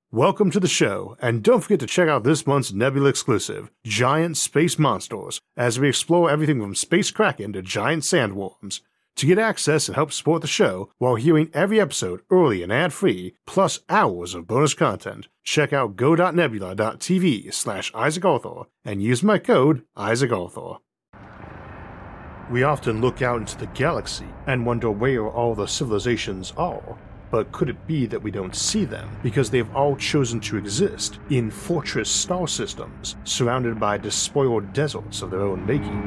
Welcome to the show, and don't forget to check out this month's Nebula exclusive, Giant Space Monsters, as we explore everything from space kraken to giant sandworms. To get access and help support the show while hearing every episode early and ad-free, plus hours of bonus content, check out go.nebula.tv/IsaacArthur and use my code IsaacArthur. We often look out into the galaxy and wonder where all the civilizations are. But could it be that we don't see them because they've all chosen to exist in fortress star systems surrounded by despoiled deserts of their own making?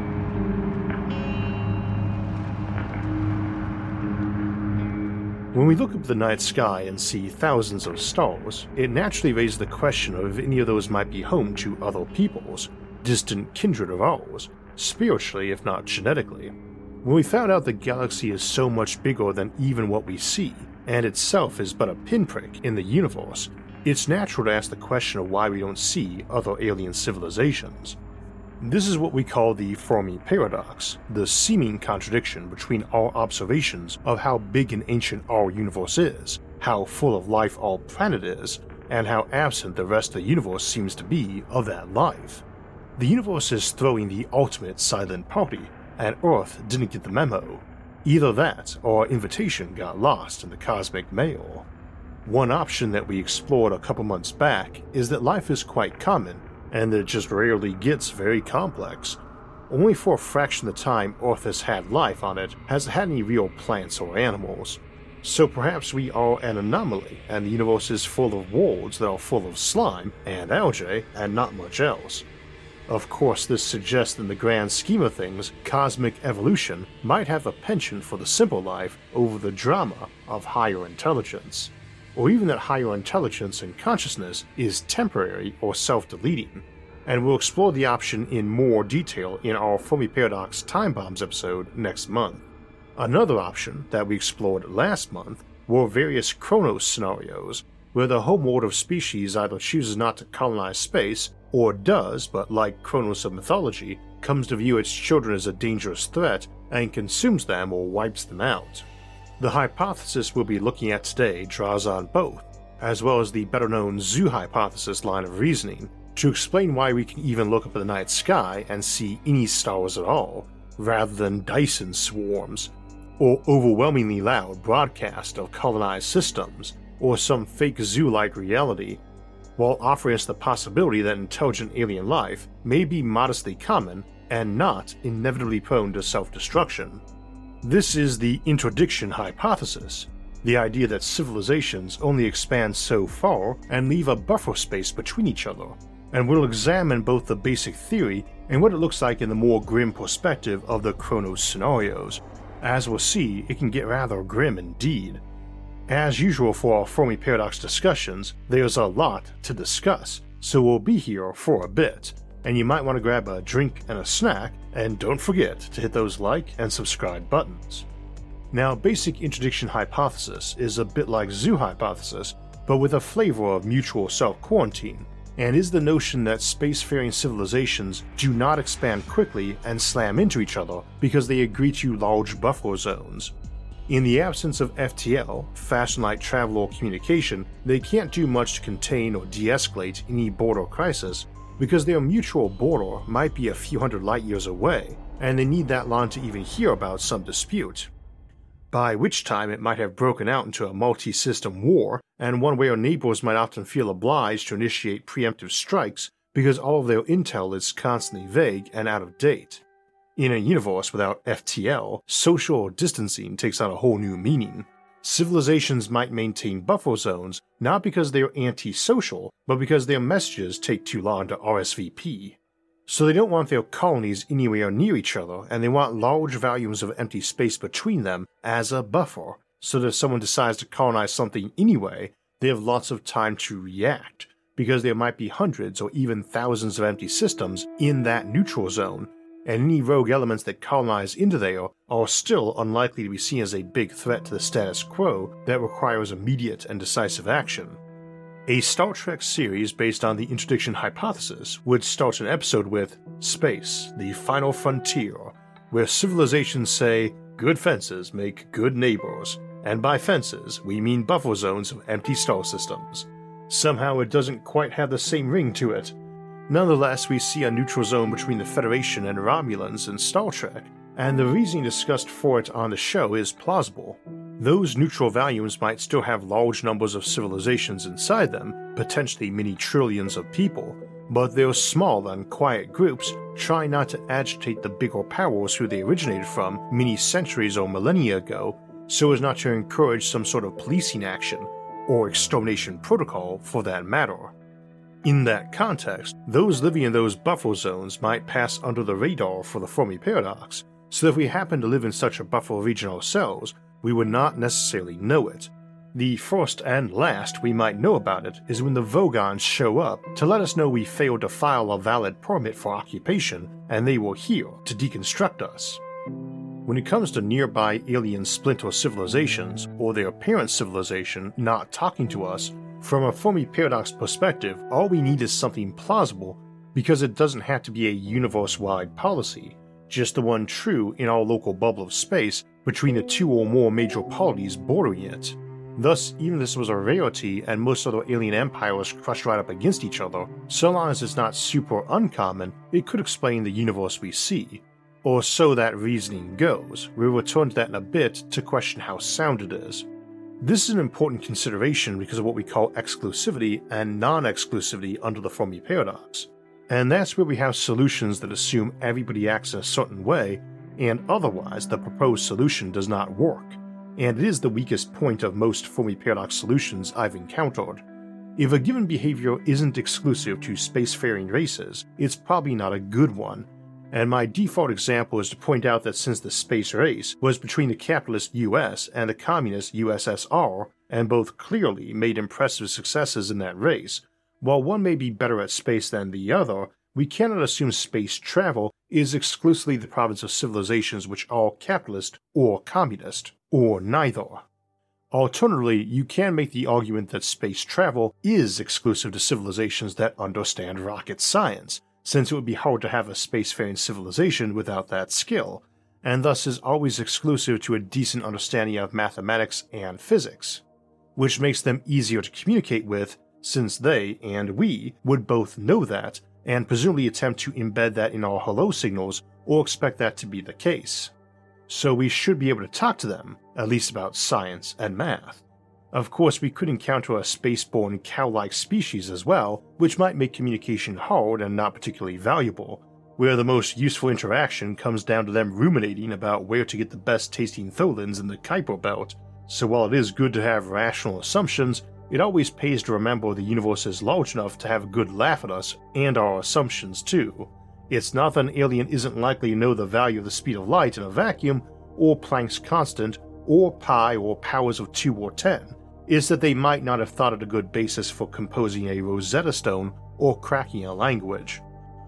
When we look up the night sky and see thousands of stars, it naturally raises the question of if any of those might be home to other peoples, distant kindred of ours, spiritually if not genetically. When we found out the galaxy is so much bigger than even what we see, and itself is but a pinprick in the universe, it's natural to ask the question of why we don't see other alien civilizations. This is what we call the Fermi paradox, the seeming contradiction between our observations of how big and ancient our universe is, how full of life our planet is, and how absent the rest of the universe seems to be of that life. The universe is throwing the ultimate silent party, and Earth didn't get the memo. Either that, or our invitation got lost in the cosmic mail. One option that we explored a couple months back is that life is quite common, and that it just rarely gets very complex. Only for a fraction of the time Earth has had life on it has it had any real plants or animals. So perhaps we are an anomaly, and the universe is full of worlds that are full of slime and algae and not much else. Of course, this suggests that in the grand scheme of things, cosmic evolution might have a penchant for the simple life over the drama of higher intelligence, or even that higher intelligence and consciousness is temporary or self-deleting, and we'll explore the option in more detail in our Fermi Paradox Time Bombs episode next month. Another option that we explored last month were various Kronos scenarios, where the homeworld of species either chooses not to colonize space, or does, but like Kronos of mythology, comes to view its children as a dangerous threat and consumes them or wipes them out. The hypothesis we'll be looking at today draws on both, as well as the better-known zoo hypothesis line of reasoning, to explain why we can even look up at the night sky and see any stars at all, rather than Dyson swarms, or overwhelmingly loud broadcast of colonized systems, or some fake zoo-like reality, while offering us the possibility that intelligent alien life may be modestly common and not inevitably prone to self-destruction. This is the interdiction hypothesis, the idea that civilizations only expand so far and leave a buffer space between each other, and we'll examine both the basic theory and what it looks like in the more grim perspective of the Kronos scenarios. As we'll see, it can get rather grim indeed. As usual for our Fermi Paradox discussions, there's a lot to discuss, so we'll be here for a bit, and you might want to grab a drink and a snack, and don't forget to hit those like and subscribe buttons. Now, basic interdiction hypothesis is a bit like zoo hypothesis, but with a flavor of mutual self-quarantine, and is the notion that spacefaring civilizations do not expand quickly and slam into each other because they agree to large buffer zones. In the absence of FTL, fast and light travel or communication, they can't do much to contain or de-escalate any border crisis because their mutual border might be a few hundred light years away, and they need that long to even hear about some dispute. By which time it might have broken out into a multi-system war, and one where neighbors might often feel obliged to initiate preemptive strikes because all of their intel is constantly vague and out of date. In a universe without FTL, social distancing takes on a whole new meaning. Civilizations might maintain buffer zones not because they're antisocial, but because their messages take too long to RSVP. So they don't want their colonies anywhere near each other, and they want large volumes of empty space between them as a buffer, so that if someone decides to colonize something anyway, they have lots of time to react, because there might be hundreds or even thousands of empty systems in that neutral zone, and any rogue elements that colonize into there are still unlikely to be seen as a big threat to the status quo that requires immediate and decisive action. A Star Trek series based on the interdiction hypothesis would start an episode with Space, the Final Frontier, where civilizations say, good fences make good neighbors, and by fences we mean buffer zones of empty star systems. Somehow it doesn't quite have the same ring to it. Nonetheless, we see a neutral zone between the Federation and Romulans in Star Trek, and the reasoning discussed for it on the show is plausible. Those neutral volumes might still have large numbers of civilizations inside them, potentially many trillions of people, but they're small and quiet groups trying not to agitate the bigger powers who they originated from many centuries or millennia ago, so as not to encourage some sort of policing action, or extermination protocol for that matter. In that context, those living in those buffer zones might pass under the radar for the Fermi Paradox, so if we happen to live in such a buffer region ourselves, we would not necessarily know it. The first and last we might know about it is when the Vogons show up to let us know we failed to file a valid permit for occupation and they were here to deconstruct us. When it comes to nearby alien splinter civilizations or their parent civilization not talking to us, from a Fermi Paradox perspective, all we need is something plausible because it doesn't have to be a universe-wide policy, just the one true in our local bubble of space between the two or more major polities bordering it. Thus, even if this was a rarity and most other alien empires crushed right up against each other, so long as it's not super uncommon, it could explain the universe we see. Or so that reasoning goes. We'll return to that in a bit to question how sound it is. This is an important consideration because of what we call exclusivity and non-exclusivity under the Fermi Paradox. And that's where we have solutions that assume everybody acts in a certain way, and otherwise the proposed solution does not work. And it is the weakest point of most Fermi Paradox solutions I've encountered. If a given behavior isn't exclusive to spacefaring races, it's probably not a good one. And my default example is to point out that since the space race was between the capitalist US and the communist USSR, and both clearly made impressive successes in that race, while one may be better at space than the other, we cannot assume space travel is exclusively the province of civilizations which are capitalist or communist, or neither. Alternatively, you can make the argument that space travel is exclusive to civilizations that understand rocket science, since it would be hard to have a spacefaring civilization without that skill, and thus is always exclusive to a decent understanding of mathematics and physics, which makes them easier to communicate with, since they and we would both know that and presumably attempt to embed that in our hello signals or expect that to be the case. So we should be able to talk to them, at least about science and math. Of course, we could encounter a spaceborne cow-like species as well, which might make communication hard and not particularly valuable, where the most useful interaction comes down to them ruminating about where to get the best tasting tholins in the Kuiper Belt. So while it is good to have rational assumptions, it always pays to remember the universe is large enough to have a good laugh at us and our assumptions too. It's not that an alien isn't likely to know the value of the speed of light in a vacuum, or Planck's constant, or pi or powers of 2 or 10. Is that they might not have thought it a good basis for composing a Rosetta Stone or cracking a language.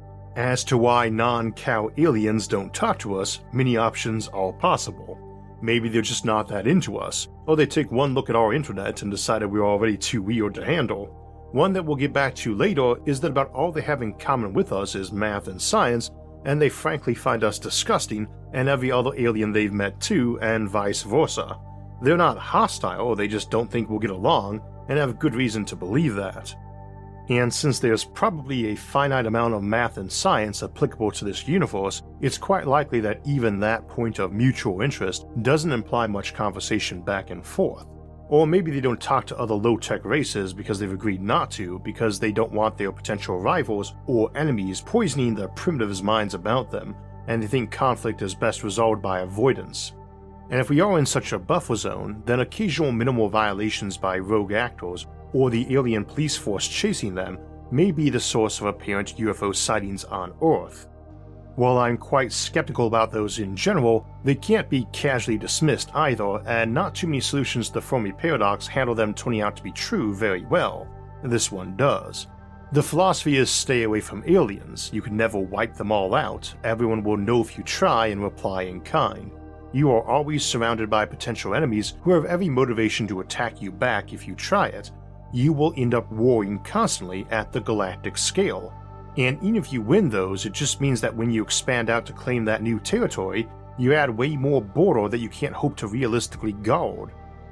As to why non-cow aliens don't talk to us, many options are possible. Maybe they're just not that into us, or they take one look at our internet and decided we're already too weird to handle. One that we'll get back to later is that about all they have in common with us is math and science, and they frankly find us disgusting and every other alien they've met too, and vice versa. They're not hostile, they just don't think we'll get along, and have good reason to believe that. And since there's probably a finite amount of math and science applicable to this universe, it's quite likely that even that point of mutual interest doesn't imply much conversation back and forth. Or maybe they don't talk to other low-tech races because they've agreed not to, because they don't want their potential rivals or enemies poisoning the primitives' minds about them, and they think conflict is best resolved by avoidance. And if we are in such a buffer zone, then occasional minimal violations by rogue actors or the alien police force chasing them may be the source of apparent UFO sightings on Earth. While I'm quite skeptical about those in general, they can't be casually dismissed either, and not too many solutions to the Fermi Paradox handle them turning out to be true very well. This one does. The philosophy is stay away from aliens. You can never wipe them all out. Everyone will know if you try and reply in kind. You are always surrounded by potential enemies who have every motivation to attack you back if you try it. You will end up warring constantly at the galactic scale. And even if you win those, it just means that when you expand out to claim that new territory, you add way more border that you can't hope to realistically guard.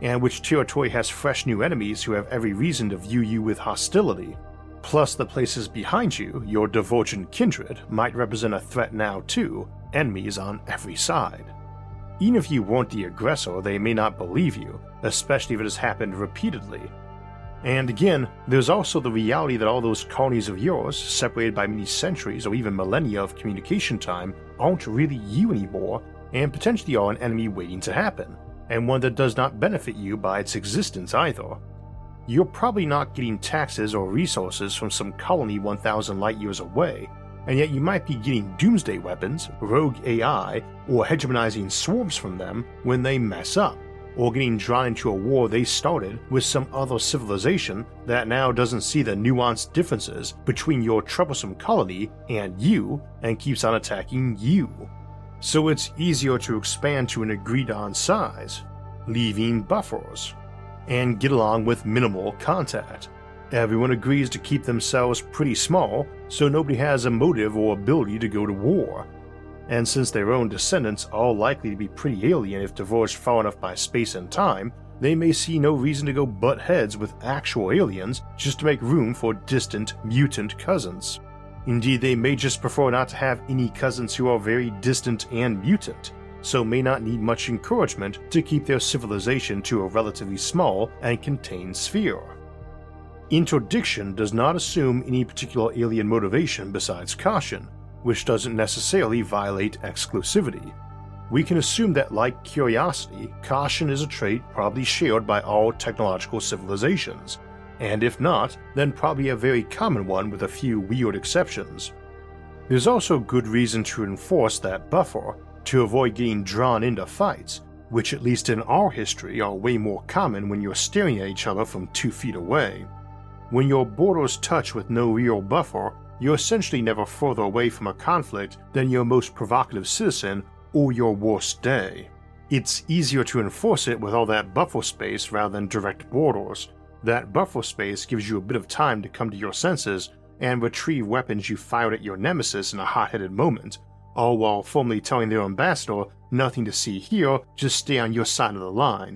and which territory has fresh new enemies who have every reason to view you with hostility. Plus, the places behind you, your divergent kindred, might represent a threat now too, enemies on every side. Even if you weren't the aggressor, they may not believe you, especially if it has happened repeatedly. And again, there's also the reality that all those colonies of yours, separated by many centuries or even millennia of communication time, aren't really you anymore, and potentially are an enemy waiting to happen, and one that does not benefit you by its existence either. You're probably not getting taxes or resources from some colony 1,000 light years away, and yet you might be getting doomsday weapons, rogue AI, or hegemonizing swarms from them when they mess up, or getting drawn into a war they started with some other civilization that now doesn't see the nuanced differences between your troublesome colony and you and keeps on attacking you. So it's easier to expand to an agreed-on size, leaving buffers, and get along with minimal contact. Everyone agrees to keep themselves pretty small, so nobody has a motive or ability to go to war. And since their own descendants are all likely to be pretty alien if divorced far enough by space and time, they may see no reason to go butt heads with actual aliens just to make room for distant mutant cousins. Indeed, they may just prefer not to have any cousins who are very distant and mutant, so may not need much encouragement to keep their civilization to a relatively small and contained sphere. Interdiction does not assume any particular alien motivation besides caution, which doesn't necessarily violate exclusivity. We can assume that, like curiosity, caution is a trait probably shared by all technological civilizations, and if not, then probably a very common one with a few weird exceptions. There's also good reason to enforce that buffer to avoid getting drawn into fights, which at least in our history are way more common when you're staring at each other from 2 feet away. When your borders touch with no real buffer, you're essentially never further away from a conflict than your most provocative citizen or your worst day. It's easier to enforce it with all that buffer space rather than direct borders. That buffer space gives you a bit of time to come to your senses and retrieve weapons you fired at your nemesis in a hot-headed moment, all while firmly telling their ambassador, nothing to see here, just stay on your side of the line.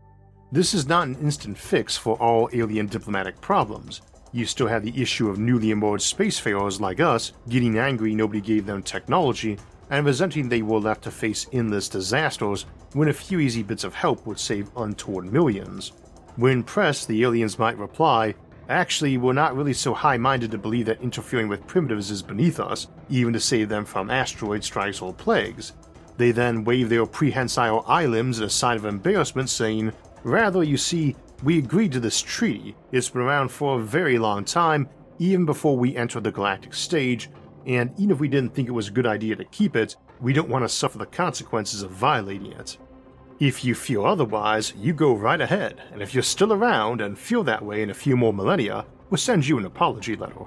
This is not an instant fix for all alien diplomatic problems. You still have the issue of newly emerged spacefarers like us getting angry nobody gave them technology and resenting they were left to face endless disasters when a few easy bits of help would save untold millions. When pressed, the aliens might reply, "Actually, we're not really so high-minded to believe that interfering with primitives is beneath us, even to save them from asteroid strikes or plagues." They then wave their prehensile eye limbs in a sign of embarrassment, saying, "Rather, you see, we agreed to this treaty. It's been around for a very long time, even before we entered the galactic stage, and even if we didn't think it was a good idea to keep it, we don't want to suffer the consequences of violating it. If you feel otherwise, you go right ahead, and if you're still around and feel that way in a few more millennia, we'll send you an apology letter."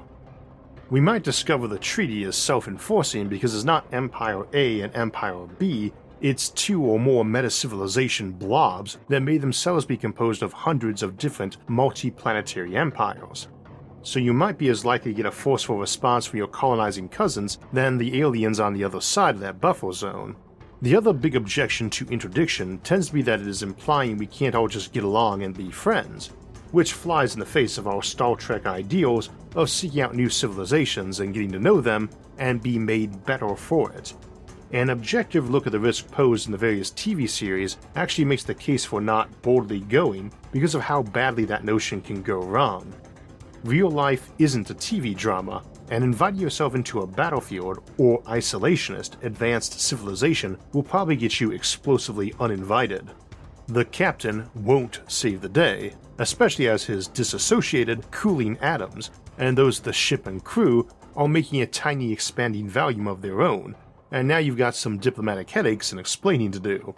We might discover the treaty is self-enforcing because it's not Empire A and Empire B, it's 2 or more meta-civilization blobs that may themselves be composed of hundreds of different multi-planetary empires. So you might be as likely to get a forceful response from your colonizing cousins than the aliens on the other side of that buffer zone. The other big objection to interdiction tends to be that it is implying we can't all just get along and be friends, which flies in the face of our Star Trek ideals of seeking out new civilizations and getting to know them and be made better for it. An objective look at the risk posed in the various TV series actually makes the case for not boldly going because of how badly that notion can go wrong. Real life isn't a TV drama, and inviting yourself into a battlefield or isolationist advanced civilization will probably get you explosively uninvited. The captain won't save the day, especially as his disassociated, cooling atoms and those of the ship and crew are making a tiny expanding volume of their own, and now you've got some diplomatic headaches and explaining to do.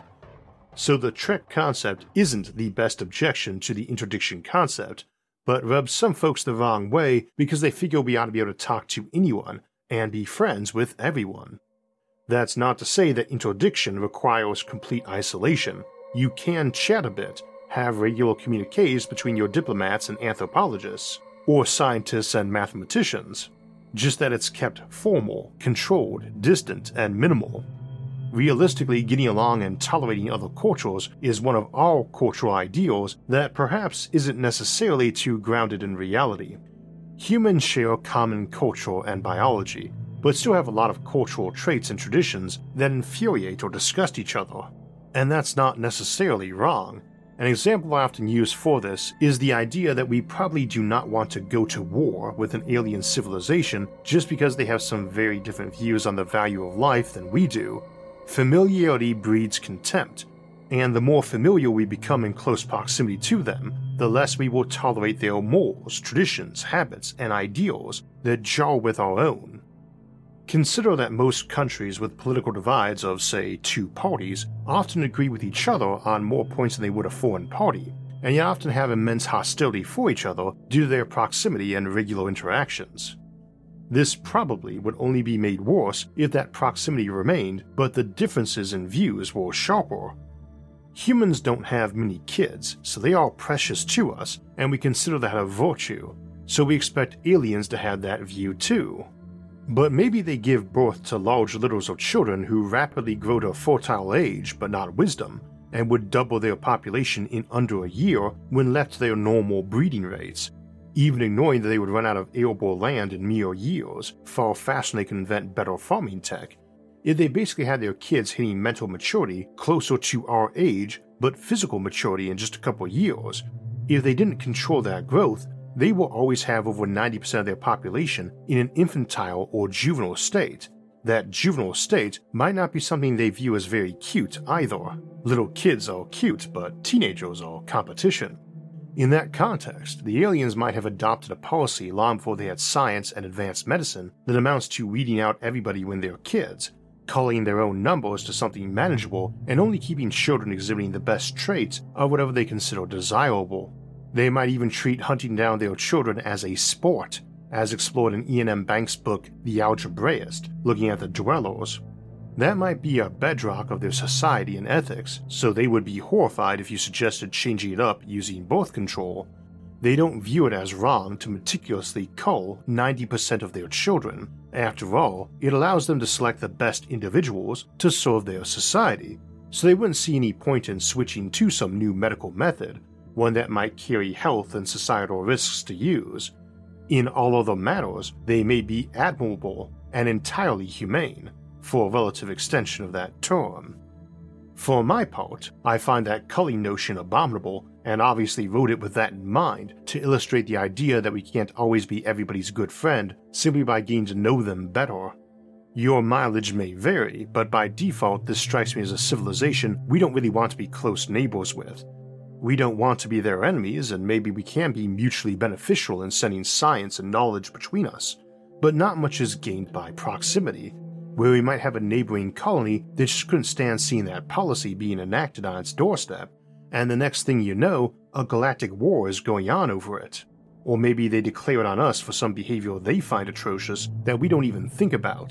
So the Trek concept isn't the best objection to the interdiction concept, but rubs some folks the wrong way because they figure we ought to be able to talk to anyone and be friends with everyone. That's not to say that interdiction requires complete isolation. You can chat a bit, have regular communiques between your diplomats and anthropologists, or scientists and mathematicians, just that it's kept formal, controlled, distant, and minimal. Realistically, getting along and tolerating other cultures is one of our cultural ideals that perhaps isn't necessarily too grounded in reality. Humans share common culture and biology, but still have a lot of cultural traits and traditions that infuriate or disgust each other. And that's not necessarily wrong. An example I often use for this is the idea that we probably do not want to go to war with an alien civilization just because they have some very different views on the value of life than we do. Familiarity breeds contempt, and the more familiar we become in close proximity to them, the less we will tolerate their morals, traditions, habits, and ideals that jar with our own. Consider that most countries with political divides of, say, two parties often agree with each other on more points than they would a foreign party, and yet often have immense hostility for each other due to their proximity and regular interactions. This probably would only be made worse if that proximity remained, but the differences in views were sharper. Humans don't have many kids, so they are precious to us, and we consider that a virtue, so we expect aliens to have that view too. But maybe they give birth to large litters of children who rapidly grow to fertile age but not wisdom, and would double their population in under a year when left to their normal breeding rates, even ignoring that they would run out of arable land in mere years, far faster than they can invent better farming tech. If they basically had their kids hitting mental maturity closer to our age, but physical maturity in just a couple years, if they didn't control that growth, they will always have over 90% of their population in an infantile or juvenile state. That juvenile state might not be something they view as very cute either. Little kids are cute, but teenagers are competition. In that context, the aliens might have adopted a policy long before they had science and advanced medicine that amounts to weeding out everybody when they're kids, culling their own numbers to something manageable, and only keeping children exhibiting the best traits of whatever they consider desirable. They might even treat hunting down their children as a sport, as explored in Iain M. Banks' book The Algebraist, looking at the Dwellers. That might be a bedrock of their society and ethics, so they would be horrified if you suggested changing it up using birth control. They don't view it as wrong to meticulously cull 90% of their children. After all, it allows them to select the best individuals to serve their society, so they wouldn't see any point in switching to some new medical method, one that might carry health and societal risks to use. In all other matters, they may be admirable and entirely humane, for a relative extension of that term. For my part, I find that culling notion abominable, and obviously wrote it with that in mind to illustrate the idea that we can't always be everybody's good friend simply by getting to know them better. Your mileage may vary, but by default this strikes me as a civilization we don't really want to be close neighbors with. We don't want to be their enemies, and maybe we can be mutually beneficial in sending science and knowledge between us, but not much is gained by proximity, where we might have a neighboring colony that just couldn't stand seeing that policy being enacted on its doorstep, and the next thing you know, a galactic war is going on over it. Or maybe they declare it on us for some behavior they find atrocious that we don't even think about.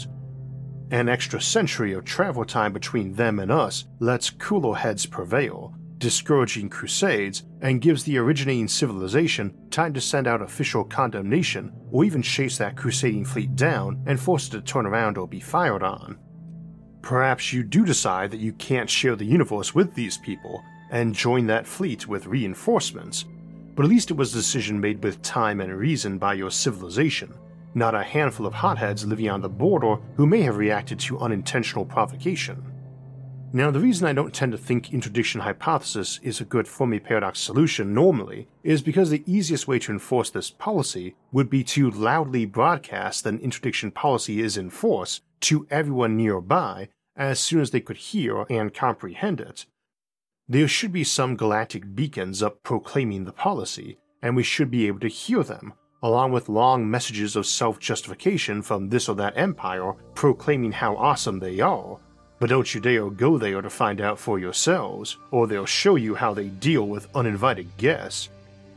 An extra century of travel time between them and us lets cooler heads prevail, discouraging crusades, and gives the originating civilization time to send out official condemnation or even chase that crusading fleet down and force it to turn around or be fired on. Perhaps you do decide that you can't share the universe with these people and join that fleet with reinforcements, but at least it was a decision made with time and reason by your civilization, not a handful of hotheads living on the border who may have reacted to unintentional provocation. Now, the reason I don't tend to think interdiction hypothesis is a good Fermi paradox solution normally is because the easiest way to enforce this policy would be to loudly broadcast that an interdiction policy is in force to everyone nearby as soon as they could hear and comprehend it. There should be some galactic beacons up proclaiming the policy, and we should be able to hear them, along with long messages of self-justification from this or that empire proclaiming how awesome they are. But don't you dare go there to find out for yourselves, or they'll show you how they deal with uninvited guests.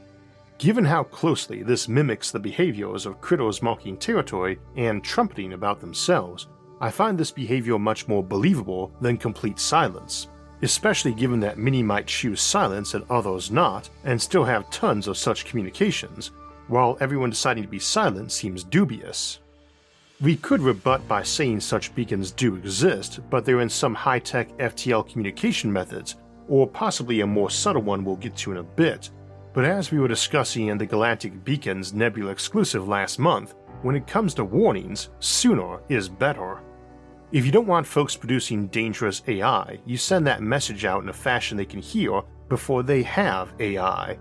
Given how closely this mimics the behaviors of critters marking territory and trumpeting about themselves, I find this behavior much more believable than complete silence, especially given that many might choose silence and others not, and still have tons of such communications, while everyone deciding to be silent seems dubious. We could rebut by saying such beacons do exist, but they're in some high-tech FTL communication methods, or possibly a more subtle one we'll get to in a bit. But as we were discussing in the Galactic Beacons Nebula exclusive last month, when it comes to warnings, sooner is better. If you don't want folks producing dangerous AI, you send that message out in a fashion they can hear before they have AI.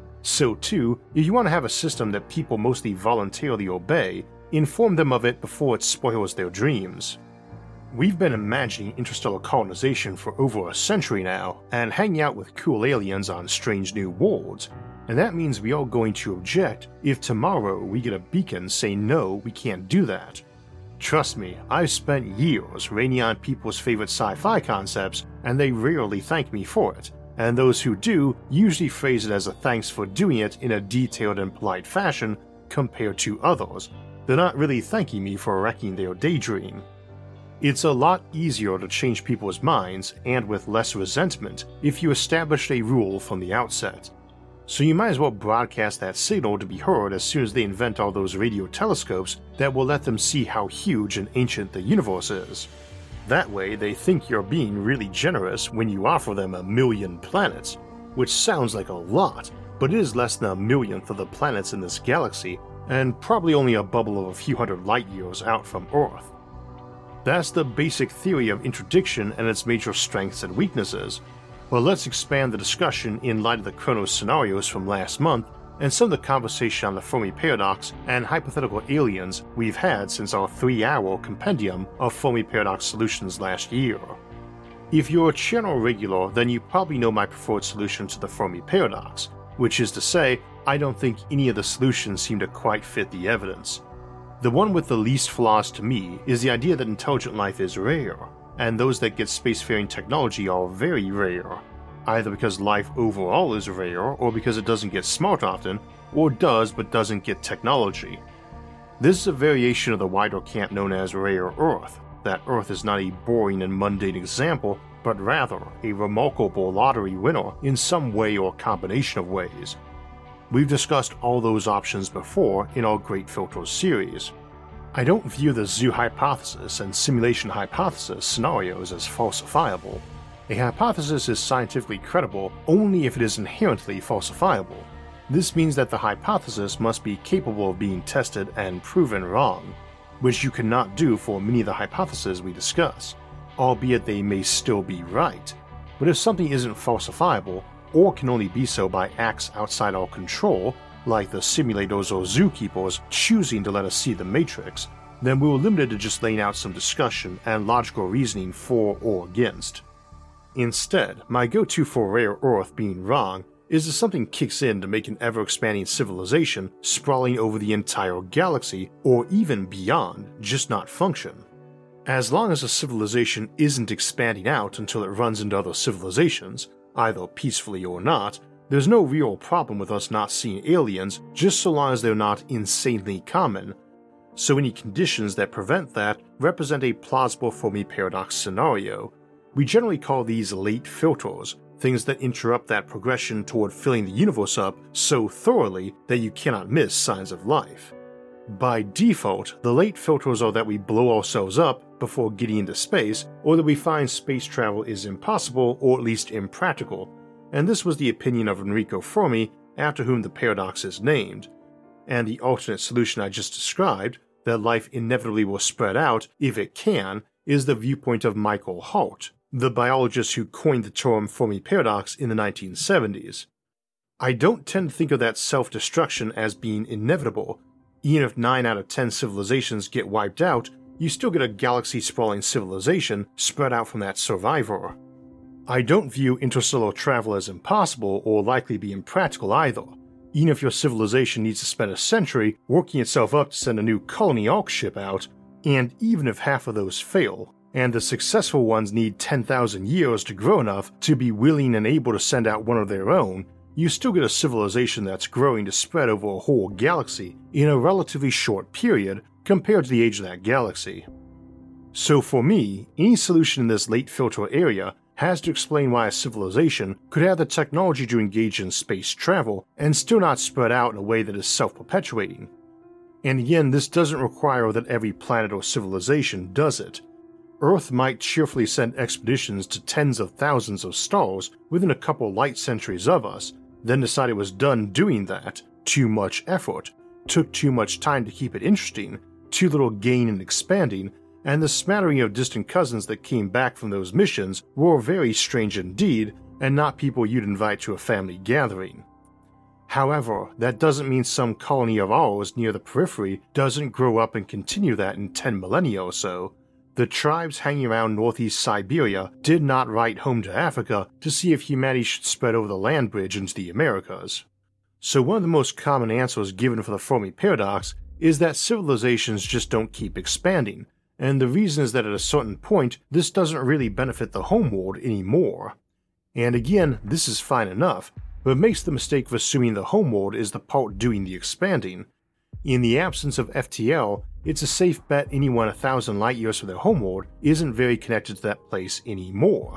So too, if you want to have a system that people mostly voluntarily obey, inform them of it before it spoils their dreams. We've been imagining interstellar colonization for over a century now, and hanging out with cool aliens on strange new worlds, and that means we are going to object if tomorrow we get a beacon saying no, we can't do that. Trust me, I've spent years raining on people's favorite sci-fi concepts, and they rarely thank me for it, and those who do usually phrase it as a thanks for doing it in a detailed and polite fashion compared to others. They're not really thanking me for wrecking their daydream. It's a lot easier to change people's minds, and with less resentment, if you establish a rule from the outset. So you might as well broadcast that signal to be heard as soon as they invent all those radio telescopes that will let them see how huge and ancient the universe is. That way they think you're being really generous when you offer them 1,000,000 planets, which sounds like a lot, but it is less than 1,000,000th of the planets in this galaxy, and probably only a bubble of a few hundred light years out from Earth. That's the basic theory of interdiction and its major strengths and weaknesses, but let's expand the discussion in light of the Kronos scenarios from last month and some of the conversation on the Fermi Paradox and hypothetical aliens we've had since our 3-hour compendium of Fermi Paradox solutions last year. If you're a channel regular, then you probably know my preferred solution to the Fermi Paradox, which is to say, I don't think any of the solutions seem to quite fit the evidence. The one with the least flaws to me is the idea that intelligent life is rare, and those that get spacefaring technology are very rare, either because life overall is rare or because it doesn't get smart often, or does but doesn't get technology. This is a variation of the wider camp known as Rare Earth, that Earth is not a boring and mundane example, but rather a remarkable lottery winner in some way or combination of ways. We've discussed all those options before in our Great Filters series. I don't view the zoo hypothesis and simulation hypothesis scenarios as falsifiable. A hypothesis is scientifically credible only if it is inherently falsifiable. This means that the hypothesis must be capable of being tested and proven wrong, which you cannot do for many of the hypotheses we discuss, albeit they may still be right. But if something isn't falsifiable, or can only be so by acts outside our control, like the simulators or zookeepers choosing to let us see the Matrix, then we were limited to just laying out some discussion and logical reasoning for or against. Instead, my go-to for Rare Earth being wrong is if something kicks in to make an ever-expanding civilization sprawling over the entire galaxy, or even beyond, just not function. As long as a civilization isn't expanding out until it runs into other civilizations, either peacefully or not, there's no real problem with us not seeing aliens just so long as they're not insanely common. So any conditions that prevent that represent a plausible Fermi Paradox scenario. We generally call these late filters, things that interrupt that progression toward filling the universe up so thoroughly that you cannot miss signs of life. By default, the late filters are that we blow ourselves up before getting into space, or that we find space travel is impossible or at least impractical, and this was the opinion of Enrico Fermi, after whom the paradox is named. And the alternate solution I just described, that life inevitably will spread out if it can, is the viewpoint of Michael Hart, the biologist who coined the term Fermi Paradox in the 1970s. I don't tend to think of that self-destruction as being inevitable. Even if 9 out of 10 civilizations get wiped out, you still get a galaxy-sprawling civilization spread out from that survivor. I don't view interstellar travel as impossible or likely to be impractical either, even if your civilization needs to spend a century working itself up to send a new colony arc ship out, and even if half of those fail, and the successful ones need 10,000 years to grow enough to be willing and able to send out one of their own, you still get a civilization that's growing to spread over a whole galaxy in a relatively short period compared to the age of that galaxy. So for me, any solution in this late filter area has to explain why a civilization could have the technology to engage in space travel and still not spread out in a way that is self-perpetuating. And again, this doesn't require that every planet or civilization does it. Earth might cheerfully send expeditions to tens of thousands of stars within a couple light centuries of us, then decide it was done doing that, too much effort, took too much time to keep it interesting, too little gain in expanding, and the smattering of distant cousins that came back from those missions were very strange indeed, and not people you'd invite to a family gathering. However, that doesn't mean some colony of ours near the periphery doesn't grow up and continue that in 10 millennia or so. The tribes hanging around northeast Siberia did not write home to Africa to see if humanity should spread over the land bridge into the Americas. So one of the most common answers given for the Fermi paradox is that civilizations just don't keep expanding, and the reason is that at a certain point this doesn't really benefit the homeworld anymore. And again, this is fine enough, but makes the mistake of assuming the homeworld is the part doing the expanding. In the absence of FTL, it's a safe bet anyone 1,000 light years from their homeworld isn't very connected to that place anymore.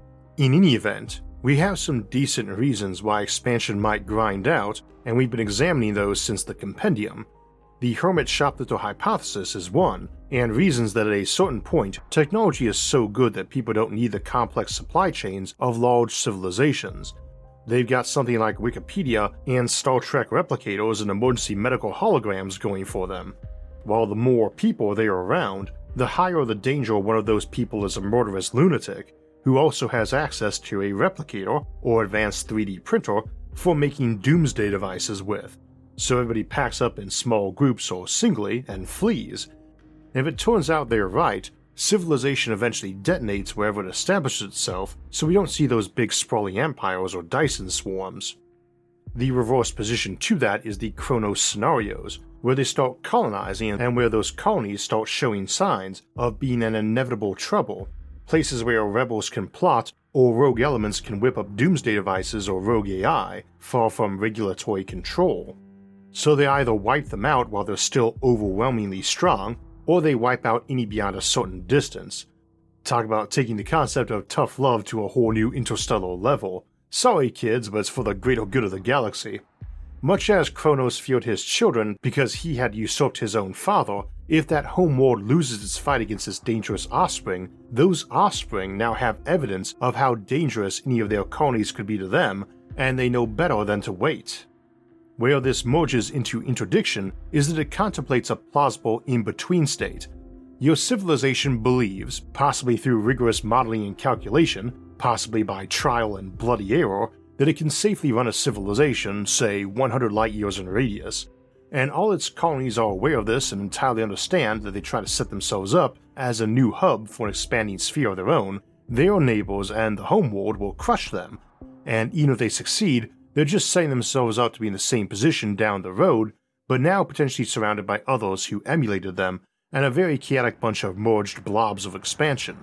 In any event, we have some decent reasons why expansion might grind out, and we've been examining those since the compendium. The Hermit-Schopflitter hypothesis is one, and reasons that at a certain point, technology is so good that people don't need the complex supply chains of large civilizations. They've got something like Wikipedia and Star Trek replicators and emergency medical holograms going for them. While the more people they are around, the higher the danger one of those people is a murderous lunatic, who also has access to a replicator or advanced 3D printer for making doomsday devices with, so everybody packs up in small groups or singly and flees. If it turns out they're right, civilization eventually detonates wherever it establishes itself, so we don't see those big sprawling empires or Dyson swarms. The reverse position to that is the Chronos scenarios, where they start colonizing and where those colonies start showing signs of being in inevitable trouble, places where rebels can plot or rogue elements can whip up doomsday devices or rogue AI, far from regulatory control. So they either wipe them out while they're still overwhelmingly strong, or they wipe out any beyond a certain distance. Talk about taking the concept of tough love to a whole new interstellar level. Sorry kids, but it's for the greater good of the galaxy. Much as Kronos feared his children because he had usurped his own father, if that homeworld loses its fight against its dangerous offspring, those offspring now have evidence of how dangerous any of their colonies could be to them, and they know better than to wait. Where this merges into interdiction is that it contemplates a plausible in-between state. Your civilization believes, possibly through rigorous modeling and calculation, possibly by trial and bloody error, that it can safely run a civilization, say 100 light years in radius, and all its colonies are aware of this and entirely understand that they try to set themselves up as a new hub for an expanding sphere of their own. Their neighbors and the homeworld will crush them, and even if they succeed, they're just setting themselves up to be in the same position down the road, but now potentially surrounded by others who emulated them, and a very chaotic bunch of merged blobs of expansion.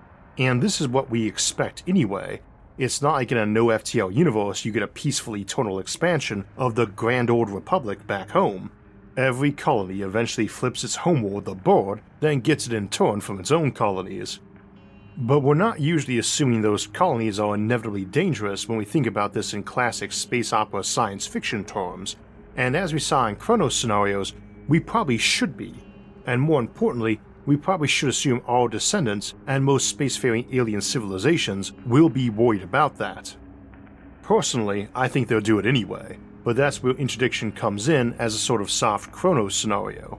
And this is what we expect anyway. It's not like in a no-FTL universe you get a peaceful eternal expansion of the Grand Old Republic back home. Every colony eventually flips its homeworld the bird, then gets it in turn from its own colonies. But we're not usually assuming those colonies are inevitably dangerous when we think about this in classic space opera science fiction terms, and as we saw in Chronos scenarios, we probably should be. And more importantly, we probably should assume our descendants and most spacefaring alien civilizations will be worried about that. Personally, I think they'll do it anyway, but that's where interdiction comes in as a sort of soft Chronos scenario.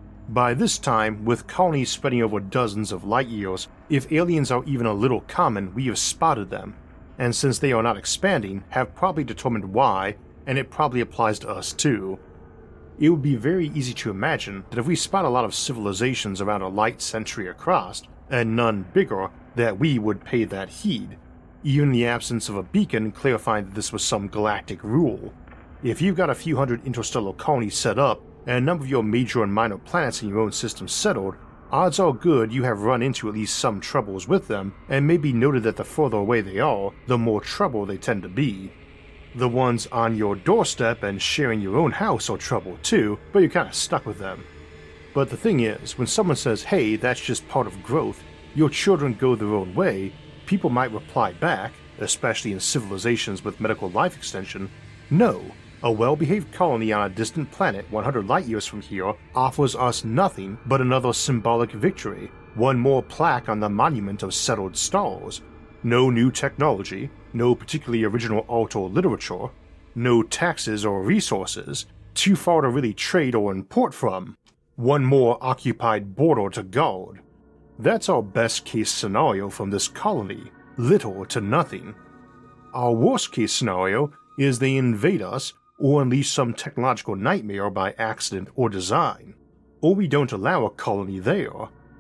By this time, with colonies spreading over dozens of light years, if aliens are even a little common, we have spotted them, and since they are not expanding, have probably determined why, and it probably applies to us too. It would be very easy to imagine that if we spot a lot of civilizations around a light century across, and none bigger, that we would pay that heed, even in the absence of a beacon clarifying that this was some galactic rule. If you've got a few hundred interstellar colonies set up, and a number of your major and minor planets in your own system settled, odds are good you have run into at least some troubles with them, and maybe noted that the further away they are, the more trouble they tend to be. The ones on your doorstep and sharing your own house are trouble too, but you're kinda stuck with them. But the thing is, when someone says, hey, that's just part of growth, your children go their own way, people might reply back, especially in civilizations with medical life extension, no, A well-behaved colony on a distant planet 100 light-years from here offers us nothing but another symbolic victory, one more plaque on the monument of settled stars. No new technology, no particularly original art or literature, no taxes or resources, too far to really trade or import from. One more occupied border to guard. That's our best-case scenario from this colony, little to nothing. Our worst-case scenario is they invade us or unleash some technological nightmare by accident or design, or we don't allow a colony there.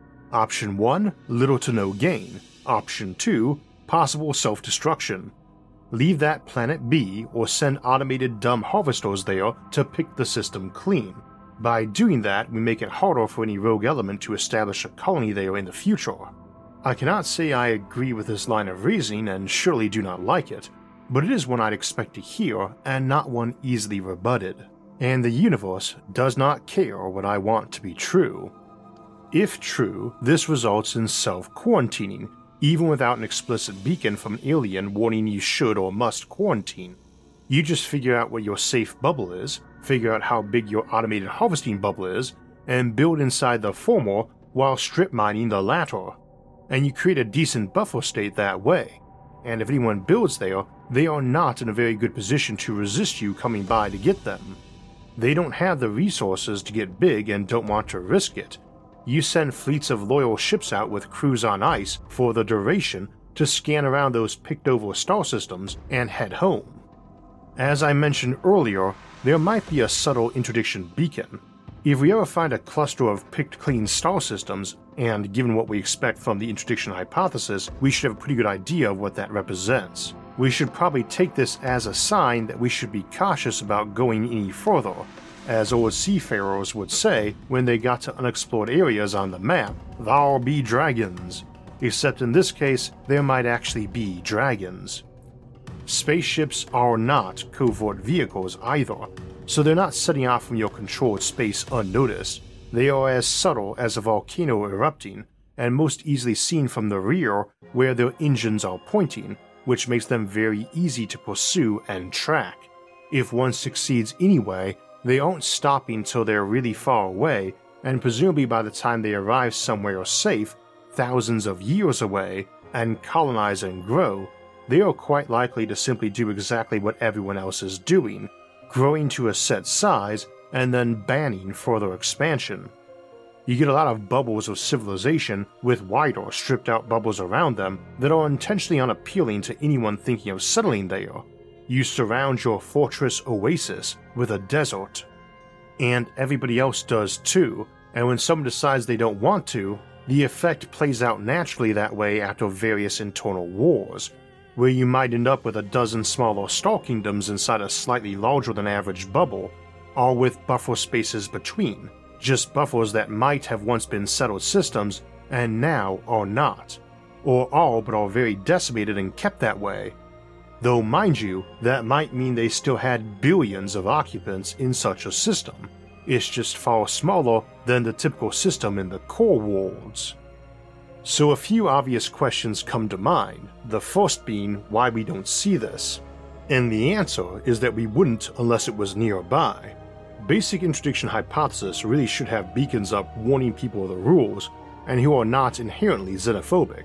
Option 1, little to no gain. Option 2, possible self-destruction. Leave that planet be or send automated dumb harvesters there to pick the system clean. By doing that, we make it harder for any rogue element to establish a colony there in the future. I cannot say I agree with this line of reasoning and surely do not like it, but it is one I'd expect to hear and not one easily rebutted. And the universe does not care what I want to be true. If true, this results in self-quarantining, even without an explicit beacon from an alien warning you should or must quarantine. You just figure out what your safe bubble is, figure out how big your automated harvesting bubble is, and build inside the former while strip mining the latter. And you create a decent buffer state that way. And if anyone builds there, they are not in a very good position to resist you coming by to get them. They don't have the resources to get big and don't want to risk it. You send fleets of loyal ships out with crews on ice for the duration to scan around those picked over star systems and head home. As I mentioned earlier, there might be a subtle interdiction beacon. If we ever find a cluster of picked clean star systems, and given what we expect from the interdiction hypothesis, we should have a pretty good idea of what that represents. We should probably take this as a sign that we should be cautious about going any further, as old seafarers would say when they got to unexplored areas on the map, "There be dragons," except in this case there might actually be dragons. Spaceships are not covert vehicles either, so they're not setting off from your controlled space unnoticed. They are as subtle as a volcano erupting, and most easily seen from the rear where their engines are pointing, which makes them very easy to pursue and track. If one succeeds anyway, they aren't stopping till they're really far away, and presumably by the time they arrive somewhere safe, thousands of years away, and colonize and grow, they are quite likely to simply do exactly what everyone else is doing, growing to a set size and then banning further expansion. You get a lot of bubbles of civilization with wider, stripped-out bubbles around them that are intentionally unappealing to anyone thinking of settling there. You surround your fortress oasis with a desert. And everybody else does too, and when someone decides they don't want to, the effect plays out naturally that way after various internal wars, where you might end up with a dozen smaller star kingdoms inside a slightly larger than average bubble, all with buffer spaces between, just buffers that might have once been settled systems and now are not, or are but are very decimated and kept that way. Though mind you, that might mean they still had billions of occupants in such a system. It's just far smaller than the typical system in the core worlds. So a few obvious questions come to mind, the first being why we don't see this. And the answer is that we wouldn't unless it was nearby. Basic interdiction hypothesis really should have beacons up warning people of the rules, and who are not inherently xenophobic.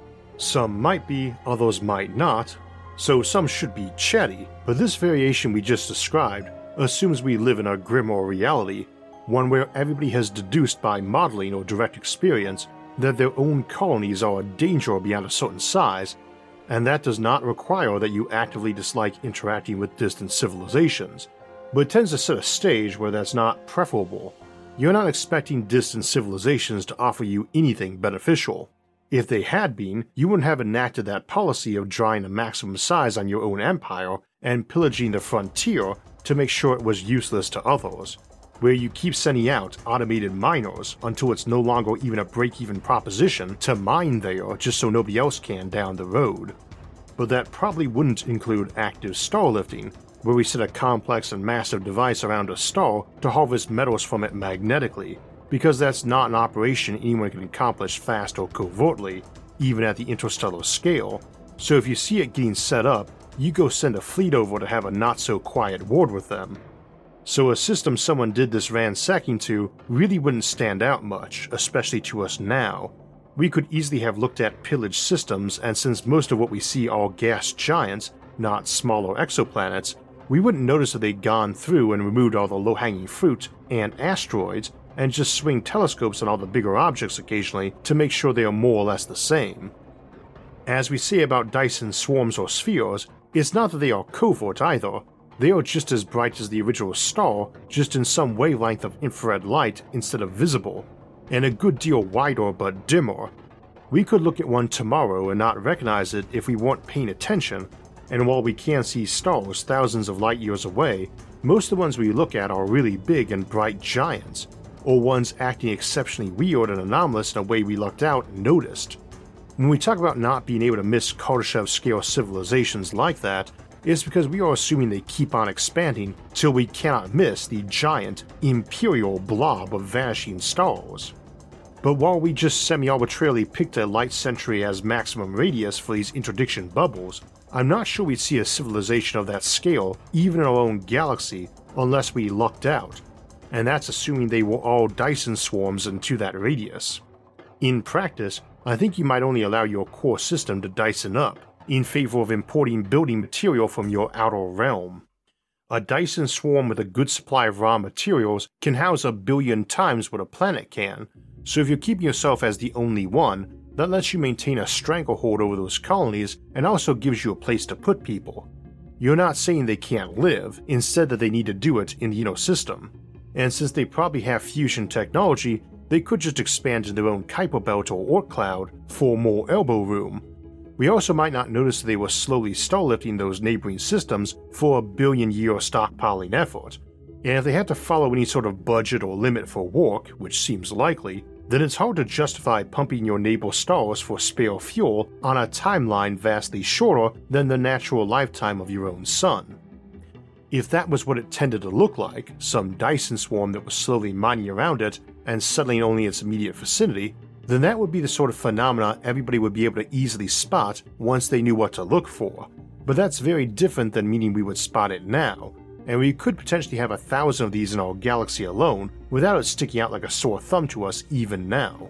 Some might be, others might not, so some should be chatty, but this variation we just described assumes we live in a grimmer reality, one where everybody has deduced by modeling or direct experience that their own colonies are a danger beyond a certain size, and that does not require that you actively dislike interacting with distant civilizations, but it tends to set a stage where that's not preferable. You're not expecting distant civilizations to offer you anything beneficial. If they had been, you wouldn't have enacted that policy of drawing a maximum size on your own empire and pillaging the frontier to make sure it was useless to others, where you keep sending out automated miners until it's no longer even a break-even proposition to mine there just so nobody else can down the road. But that probably wouldn't include active starlifting, where we set a complex and massive device around a star to harvest metals from it magnetically, because that's not an operation anyone can accomplish fast or covertly, even at the interstellar scale. So if you see it getting set up, you go send a fleet over to have a not-so-quiet ward with them. So a system someone did this ransacking to really wouldn't stand out much, especially to us now. We could easily have looked at pillaged systems, and since most of what we see are gas giants, not smaller exoplanets, we wouldn't notice that they'd gone through and removed all the low-hanging fruit and asteroids and just swing telescopes on all the bigger objects occasionally to make sure they are more or less the same. As we say about Dyson swarms or spheres, it's not that they are covert either. They are just as bright as the original star, just in some wavelength of infrared light instead of visible, and a good deal wider but dimmer. We could look at one tomorrow and not recognize it if we weren't paying attention, and while we can see stars thousands of light years away, most of the ones we look at are really big and bright giants, or ones acting exceptionally weird and anomalous in a way we lucked out and noticed. When we talk about not being able to miss Kardashev-scale civilizations like that, it's because we are assuming they keep on expanding till we cannot miss the giant, imperial blob of vanishing stars. But while we just semi-arbitrarily picked a light century as maximum radius for these interdiction bubbles, I'm not sure we'd see a civilization of that scale even in our own galaxy unless we lucked out, and that's assuming they were all Dyson swarms into that radius. In practice, I think you might only allow your core system to Dyson up, in favor of importing building material from your outer realm. A Dyson swarm with a good supply of raw materials can house 1 billion times what a planet can, so if you're keeping yourself as the only one, that lets you maintain a stranglehold over those colonies and also gives you a place to put people. You're not saying they can't live, instead that they need to do it in the inner system, and since they probably have fusion technology, they could just expand in their own Kuiper Belt or Oort cloud for more elbow room. We also might not notice that they were slowly starlifting those neighboring systems for a billion-year stockpiling effort, and if they had to follow any sort of budget or limit for work, which seems likely, then it's hard to justify pumping your neighbor stars for spare fuel on a timeline vastly shorter than the natural lifetime of your own sun. If that was what it tended to look like, some Dyson swarm that was slowly mining around it and settling only its immediate vicinity, then that would be the sort of phenomena everybody would be able to easily spot once they knew what to look for. But that's very different than meaning we would spot it now, and we could potentially have 1,000 of these in our galaxy alone without it sticking out like a sore thumb to us even now.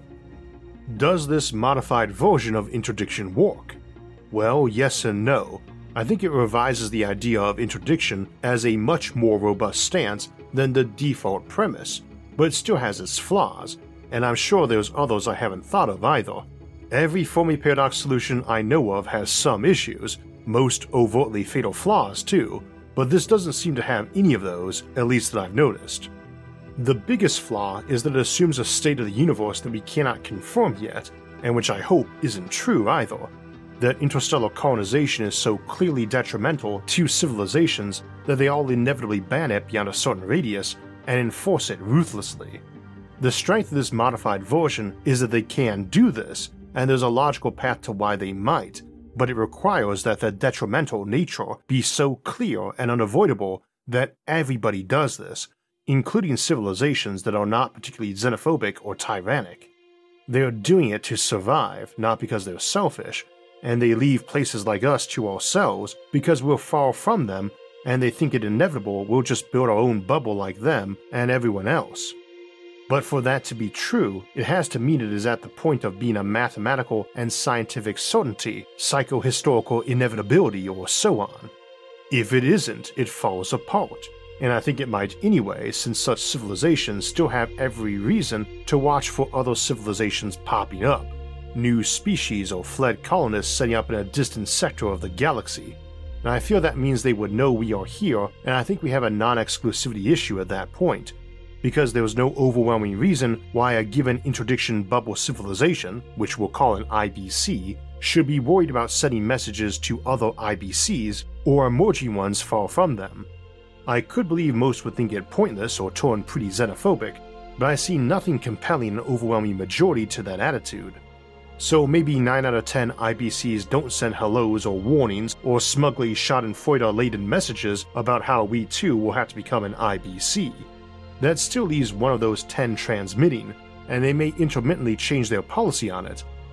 Does this modified version of interdiction work? Well, yes and no. I think it revises the idea of interdiction as a much more robust stance than the default premise, but it still has its flaws, and I'm sure there's others I haven't thought of either. Every Fermi Paradox solution I know of has some issues, most overtly fatal flaws too, but this doesn't seem to have any of those, at least that I've noticed. The biggest flaw is that it assumes a state of the universe that we cannot confirm yet, and which I hope isn't true either, that interstellar colonization is so clearly detrimental to civilizations that they all inevitably ban it beyond a certain radius and enforce it ruthlessly. The strength of this modified version is that they can do this, and there's a logical path to why they might, but it requires that the detrimental nature be so clear and unavoidable that everybody does this, including civilizations that are not particularly xenophobic or tyrannic. They are doing it to survive, not because they're selfish, and they leave places like us to ourselves because we're far from them and they think it inevitable we'll just build our own bubble like them and everyone else. But for that to be true, it has to mean it is at the point of being a mathematical and scientific certainty, psychohistorical inevitability, or so on. If it isn't, it falls apart, and I think it might anyway, since such civilizations still have every reason to watch for other civilizations popping up, new species or fled colonists setting up in a distant sector of the galaxy. And I feel that means they would know we are here, and I think we have a non-exclusivity issue at that point, because there was no overwhelming reason why a given interdiction bubble civilization, which we'll call an IBC, should be worried about sending messages to other IBCs or emerging ones far from them. I could believe most would think it pointless or turn pretty xenophobic, but I see nothing compelling an overwhelming majority to that attitude. So maybe 9 out of 10 IBCs don't send hellos or warnings or smugly schadenfreude-laden messages about how we too will have to become an IBC. That still leaves one of those 10 transmitting, and they may intermittently change their policy on it,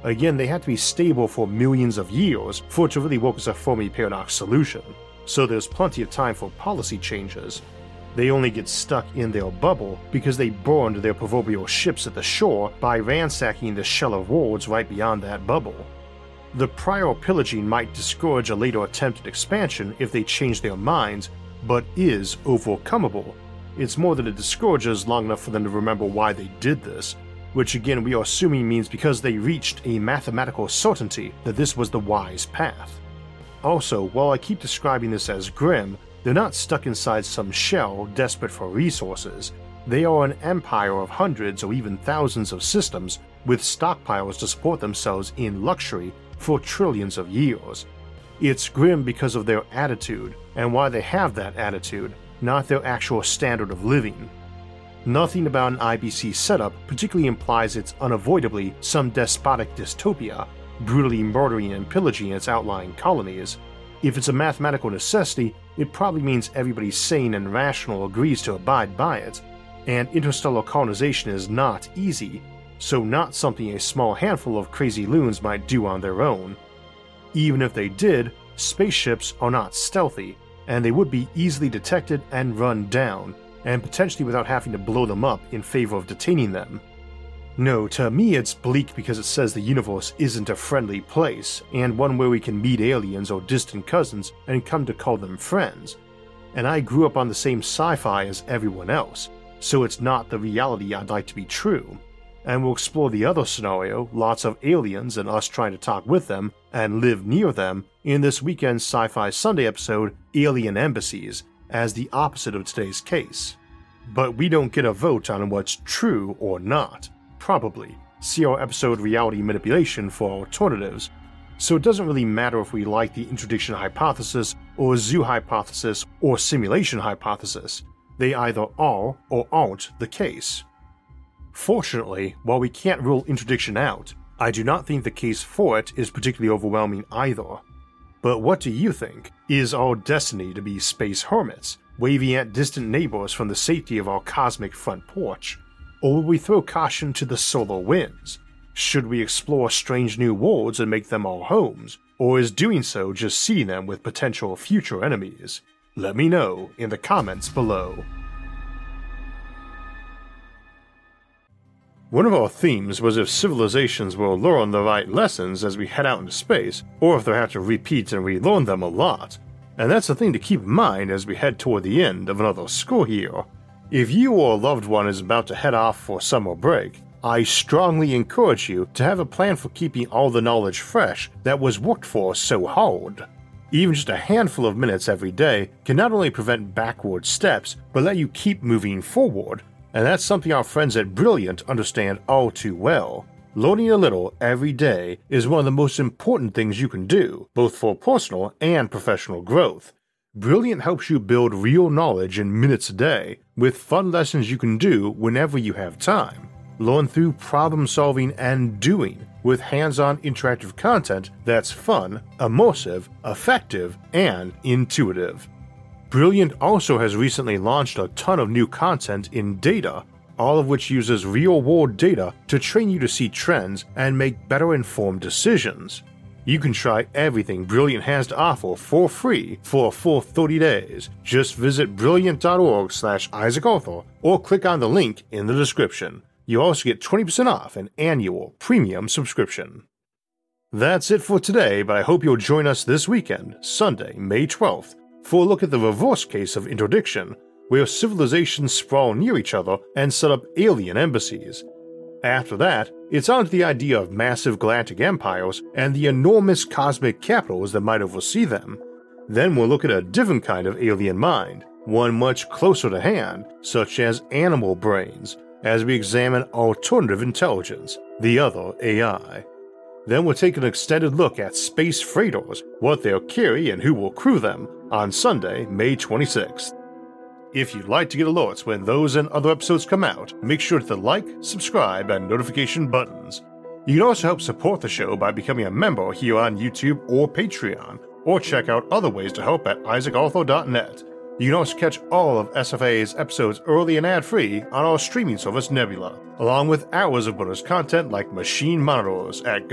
Again, they had to be stable for millions of years for it to really work as a Fermi paradox solution, so there's plenty of time for policy changes. They only get stuck in their bubble because they burned their proverbial ships at the shore by ransacking the shell of worlds right beyond that bubble. The prior pillaging might discourage a later attempt at expansion if they change their minds, but is overcomable. It's more that it discourages long enough for them to remember why they did this, which again we are assuming means because they reached a mathematical certainty that this was the wise path. Also, while I keep describing this as grim, they're not stuck inside some shell desperate for resources. They are an empire of hundreds or even thousands of systems with stockpiles to support themselves in luxury for trillions of years. It's grim because of their attitude and why they have that attitude, not their actual standard of living. Nothing about an IBC setup particularly implies it's unavoidably some despotic dystopia, brutally murdering and pillaging its outlying colonies. If it's a mathematical necessity, it probably means everybody sane and rational agrees to abide by it, and interstellar colonization is not easy, so not something a small handful of crazy loons might do on their own. Even if they did, spaceships are not stealthy, and they would be easily detected and run down, and potentially without having to blow them up in favor of detaining them. No, to me it's bleak because it says the universe isn't a friendly place, and one where we can meet aliens or distant cousins and come to call them friends. And I grew up on the same sci-fi as everyone else, so it's not the reality I'd like to be true. And we'll explore the other scenario, lots of aliens and us trying to talk with them and live near them, in this weekend's Sci-Fi Sunday episode, Alien Embassies, as the opposite of today's case. But we don't get a vote on what's true or not. Probably. See our episode Reality Manipulation for alternatives. So it doesn't really matter if we like the interdiction hypothesis or zoo hypothesis or simulation hypothesis. They either are or aren't the case. Fortunately, while we can't rule interdiction out, I do not think the case for it is particularly overwhelming either. But what do you think? Is our destiny to be space hermits, waving at distant neighbors from the safety of our cosmic front porch? Or will we throw caution to the solar winds? Should we explore strange new worlds and make them our homes? Or is doing so just seeing them with potential future enemies? Let me know in the comments below. One of our themes was if civilizations will learn the right lessons as we head out into space, or if they'll have to repeat and relearn them a lot. And that's a thing to keep in mind as we head toward the end of another school year. If you or a loved one is about to head off for summer break, I strongly encourage you to have a plan for keeping all the knowledge fresh that was worked for so hard. Even just a handful of minutes every day can not only prevent backward steps, but let you keep moving forward, and that's something our friends at Brilliant understand all too well. Learning a little every day is one of the most important things you can do, both for personal and professional growth. Brilliant helps you build real knowledge in minutes a day, with fun lessons you can do whenever you have time. Learn through problem solving and doing, with hands-on interactive content that's fun, immersive, effective, and intuitive. Brilliant also has recently launched a ton of new content in data, all of which uses real-world data to train you to see trends and make better informed decisions. You can try everything Brilliant has to offer for free for a full 30 days. Just visit brilliant.org/IsaacArthur or click on the link in the description. You also get 20% off an annual premium subscription. That's it for today, but I hope you'll join us this weekend, Sunday, May 12th, for a look at the reverse case of interdiction, where civilizations sprawl near each other and set up alien embassies. After that, it's on to the idea of massive galactic empires and the enormous cosmic capitals that might oversee them. Then we'll look at a different kind of alien mind, one much closer to hand, such as animal brains, as we examine alternative intelligence, the other AI. Then we'll take an extended look at space freighters, what they'll carry and who will crew them, on Sunday, May 26th. If you'd like to get alerts when those and other episodes come out, make sure to hit the like, subscribe, and notification buttons. You can also help support the show by becoming a member here on YouTube or Patreon, or check out other ways to help at isaacarthur.net. You can also catch all of SFA's episodes early and ad-free on our streaming service Nebula, along with hours of bonus content like Machine Monitors at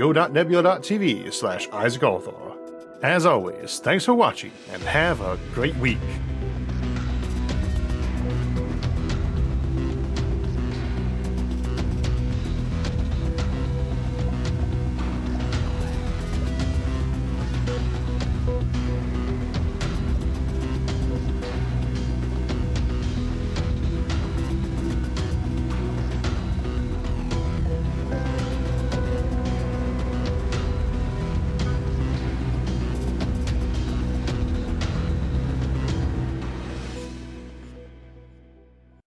go.nebula.tv/IsaacArthur. As always, thanks for watching and have a great week.